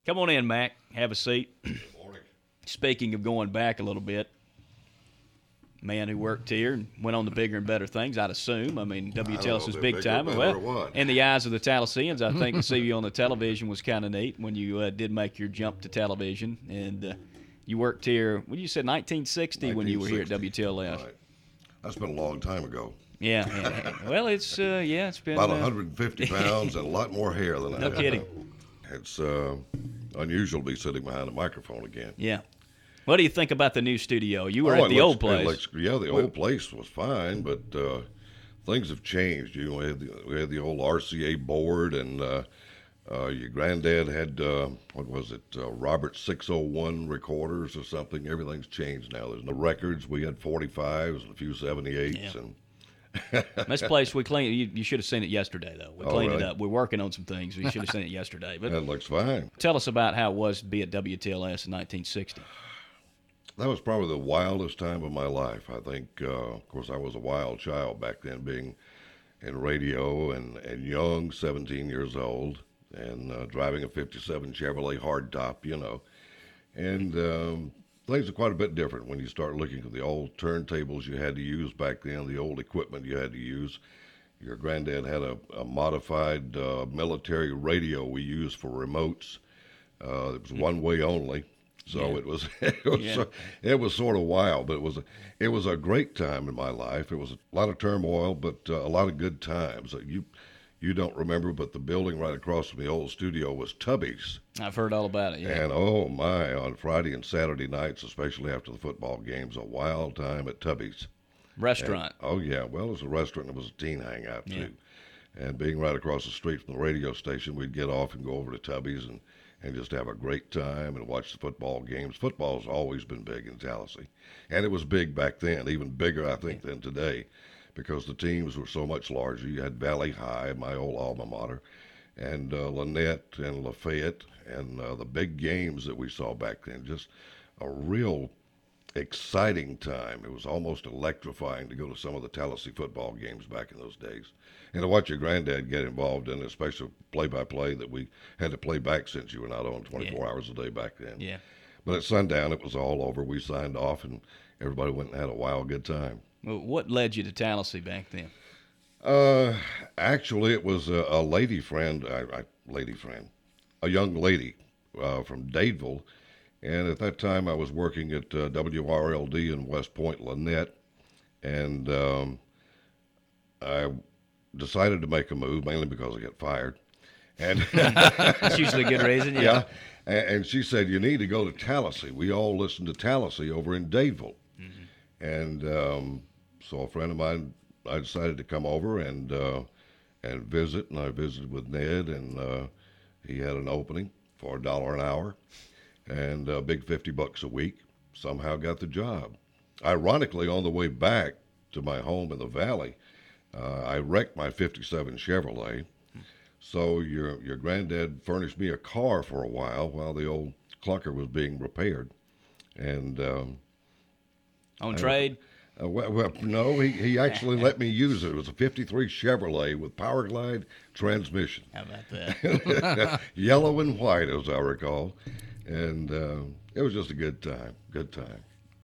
Come on in, Mac. Have a seat. Morning. Speaking of going back a little bit, man who worked here and went on to bigger and better things, I'd assume. I mean, WTLS was big time. Well, in the eyes of the Talosians, I think to see you on the television was kind of neat when you did make your jump to television. And you worked here, you said 1960 when you were here at WTLS. Right. That's been a long time ago. Yeah. Well, it's been about 150 pounds and a lot more hair than I have. No kidding. It's unusual to be sitting behind a microphone again. Yeah. What do you think about the new studio? You were at the old place. The old place was fine, but things have changed. We had the old RCA board, and your granddad had, Robert 601 recorders or something. Everything's changed now. There's no records. We had 45s and a few 78s. Yeah. This place we cleaned. You should have seen it yesterday, though. We cleaned it up. We're working on some things. You should have seen it yesterday. But that looks fine. Tell us about how it was to be at WTLS in 1960. That was probably the wildest time of my life. I think, of course, I was a wild child back then, being in radio and young, 17 years old, and driving a 57 Chevrolet hardtop, And things are quite a bit different when you start looking at the old turntables you had to use back then, the old equipment you had to use. Your granddad had a modified military radio we used for remotes. It was one way only. So it was sort of wild, but it was a great time in my life. It was a lot of turmoil, but a lot of good times. You don't remember, but the building right across from the old studio was Tubby's. I've heard all about it. Yeah. And oh my, on Friday and Saturday nights, especially after the football games, a wild time at Tubby's. Restaurant. Well, it was a restaurant. It was a teen hangout too. And being right across the street from the radio station, we'd get off and go over to Tubby's and just have a great time and watch the football games. Football's always been big in Tallahassee. And it was big back then, even bigger, I think, than today, because the teams were so much larger. You had Valley High, my old alma mater, and Lynette and Lafayette, and the big games that we saw back then. Just a real exciting time. It was almost electrifying to go to some of the Tallahassee football games back in those days. And to watch your granddad get involved in it, especially play-by-play that we had to play back since you were not on 24 hours a day back then. Yeah. But at sundown, it was all over. We signed off, and everybody went and had a wild good time. Well, what led you to Tallahassee back then? Actually, it was a lady friend, a young lady from Dadeville. And at that time, I was working at WRLD in West Point, Lynette, and I decided to make a move, mainly because I got fired. And that's usually a good reason. Yeah. And she said, you need to go to Tallahassee. We all listen to Tallahassee over in Dadeville. Mm-hmm. And so a friend of mine, I decided to come over and visit, and I visited with Ned, and he had an opening for $1 an hour and a big $50 a week. Somehow got the job. Ironically, on the way back to my home in the valley, I wrecked my 57 Chevrolet. So your granddad furnished me a car for a while the old clunker was being repaired. And on trade? No, he actually let me use it. It was a 53 Chevrolet with Power Glide transmission. How about that? Yellow and white, as I recall. And it was just a good time.